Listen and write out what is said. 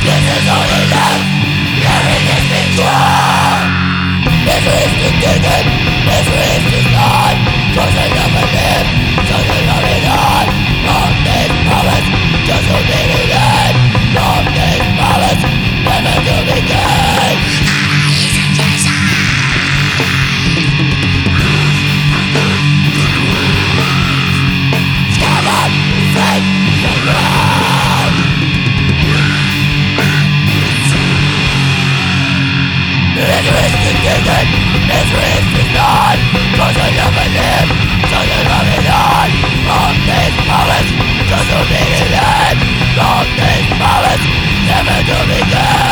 This is only love, loving has been true. Misery is contingent, misery is designed. Cause I never live, so you love it on. All these promise, just to be the end. All these promise, never to begin. Come on, fake the ground. Misery is contingent, misery is designed. Cause I never live, so you love it on. All these promise, just to be the end. All these promise, never to begin.